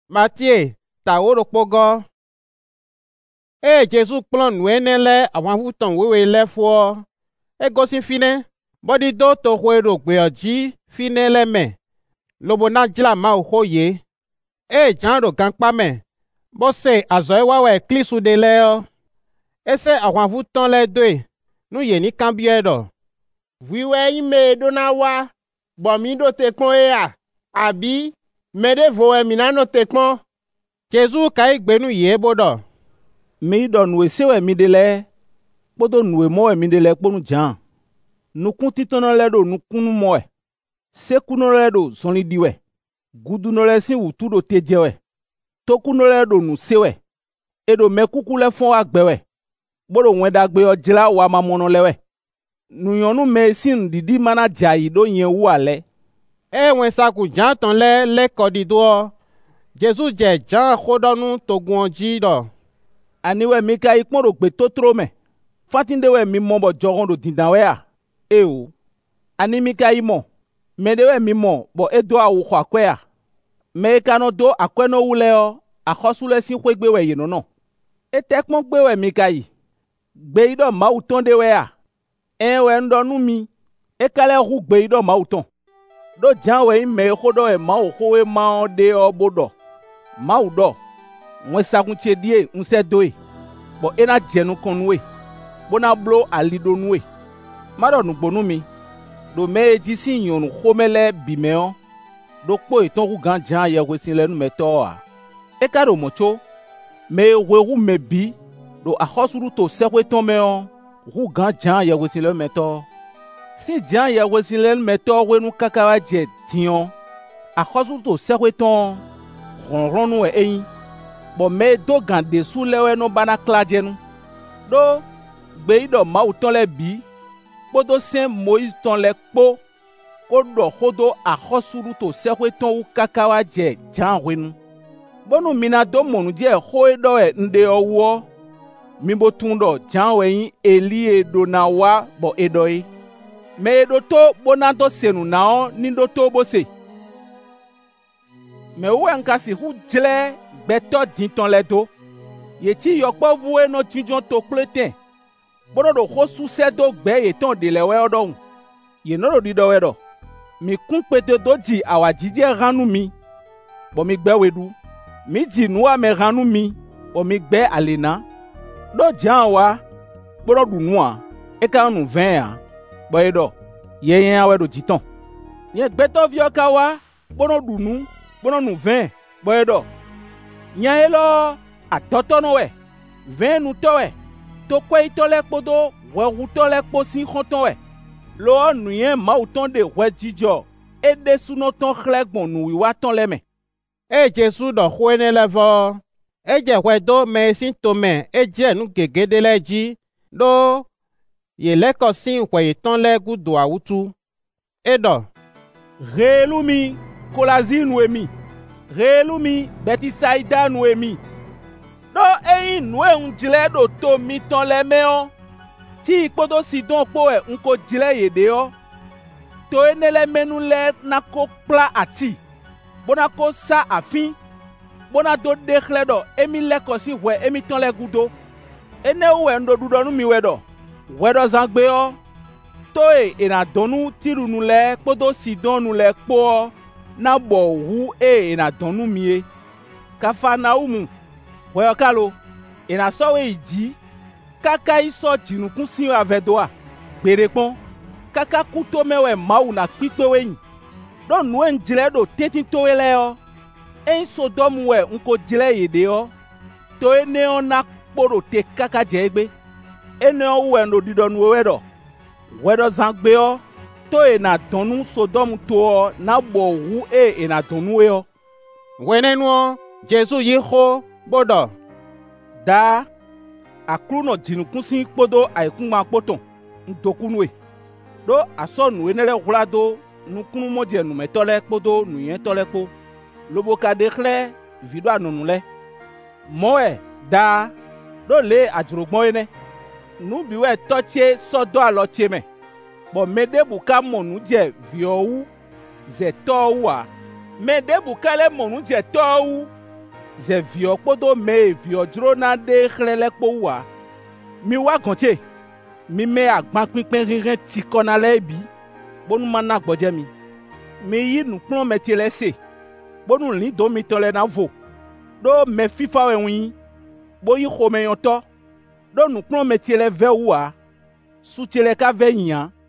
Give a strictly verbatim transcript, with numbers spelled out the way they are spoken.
Matthieu tawo ro pogo. E Jésus plan nuenele àwọn futon wewe lefo. E gosi fine. Body do to huero gbeoji fine le me. Lobo na jila ma ohoye. E janro gankpa me. Bose azoe wawe klisu de leo. Ese àwọn futon le doe. Nu ye ni kambie do. Wiwe ime do na wa. Bomi do tekpon e a. Abi. Mede vowe minano tekpon. Jésus kai gbenu ye bodo. Mi do nuwe sewe mi de le. Bodo nuwe mowe mi de le kponu jan. Nukun titono le do nukunu mowe. Sekuno le do soni diwe. Gudu no le si wutu do tejewe. Toku no le do nu sewe. Edo me kuku le fon agbewe. Bodo wenda gbe o jila wa mamono lewe. Nu yonu me sin didi mana jayi do yen wu ale. E wen saku jan ton le le kodido. Jésus je jan khodonu togun oji do. Aniwe mi ka ikpon ro gbe totro me. Fatinde we mi mo bo jogon do dindan we a. E o. Ani mi ka imo. Me de we mi mo bo edo awu kwa kwe a. Me ka no do akwe no wule o. Akhosule si kwe gbe we yeno no. E tekmon gbe we mi ka yi. Gbe ido ma uton de we a. E we ndonu mi. E kale hu gbe ido ma uton. Do jan we me khodo e ma o we ma de o bodo. Ma udo. Mwen sakun che die unse doe. Bo ena jenu konwe. Bona blo alido nwe. Maro nu gbonu mi. Do me jisi yonu khomele bimeo. Do po eton ru gan jan ye wesin lenu meto a. E karo mocho. Me weru me bi. Do akhosuru to sekwe ton me on. Ru gan jan ye wesin lenu meto. Si jan ye wesin lenu meto we nu kakawa je tion. Akhosuru to sekwe ton. Ron ron nu e eyin. Bo me do gan de sou lewe no bana klajenu. Do gbe ido ma uton le bi. Bodo sen Moïse ton le kpo. Kodo khodo akhosuru to sekwe ton u kakawa je jan wenu. Bonu mina do monu je khoe do e nde owo. Mimbo tundo jan weyin Eli edo na wa bo edoi. Me edo to bonato senu na on nindo to bose. Me uwe nkasi hu jle beto dinton le do. Yeti yokpo vue no jinjon to kleten. Bono do khosu se do gbe yeton de lewe odon. Ye no do di do wedo. Mi kun pete do di awajije ranu mi. Bo mi gbe wedu. Mi di nuwa me ranu mi. Bo mi gbe alena. Do jan wa. Bono du nuwa. E ka nu vingt a. Bo edo. Ye yen awedo jiton. Ye gbeto vio kawa. Bono du nu. Bono nu vingt. Bo edo. Nya elo atotono we. vingt nu to we. To kwe ito le kpodo, we ruto le kpo si khonton we. Lo nuyen ma uton de we jijo. E de suno ton khlegbon nu wiwa ton le me. E Jésus do huene levo. E je we do me sin to me. E je nu gege de le ji. Do ye le ko sin we ton le gudu awutu. E do. Relumi kolazi nu emi. Relumi betisaida nu emi. Do eyin nwe un jile do to mi ton le me on. Ti ipodo si don po e unko jile yede o. To enele menu le na ko pla ati. Bona ko sa afin. Bona do dekhle do emi le ko si we emi ton le gudo. Ene uwe ndo dudo nu mi wedo. Wedo zangbe o. To e ena donu tiru nu le podo si don nu le po o. Na bo hu e ena donu mi e. Kafa na umu. Weyo kalo, ena sowe iji, kaka iso jinukun sin avedoa, berepon, kaka kuto mewe mau na kikwe wen. Don nuen jile do tetin towe leo, en sodom we unko jile yede o, to e neon na kporo te kaka jegbe, e neon we no didon wedo, wedo zangbe o, to e na donu sodom to o, na bo wu e e na donu we o. Wenenwo, Jésus yiho. Bodo. Da. Akruno jinukun sin kpodo aikun ma kpoton. Ndokunwe. Do aso nuwe nele hulado. Nukunu moje nume tole kpodo nuyen tole kpo. Lobo ka dekhle. Vido anonule. Moe. Da. Do le ajurugmo ene. Nubiwe toche sodo aloche me. Bo mede buka monu je viowu. Ze towu a. Mede buka le monu je towu. Ze viɔ kpodo me viɔ dzrona ɖe xlẽ kpo wua. Mi wa gɔntse. Mi me agba kpikpɛ ɣiɣɛ ti kɔna lɛ bi. Bonu mana gbɔdze mi. Mi yi nukplɔ me ti lɛ se. Bonu li do mi tɔ lɛ na vo. Ɖo me fifa wɛ ŋui. Bo yi xɔme yɔtɔ. Ɖo nukplɔ me ti lɛ vɛ wua. Su ti lɛ ka vɛ yia.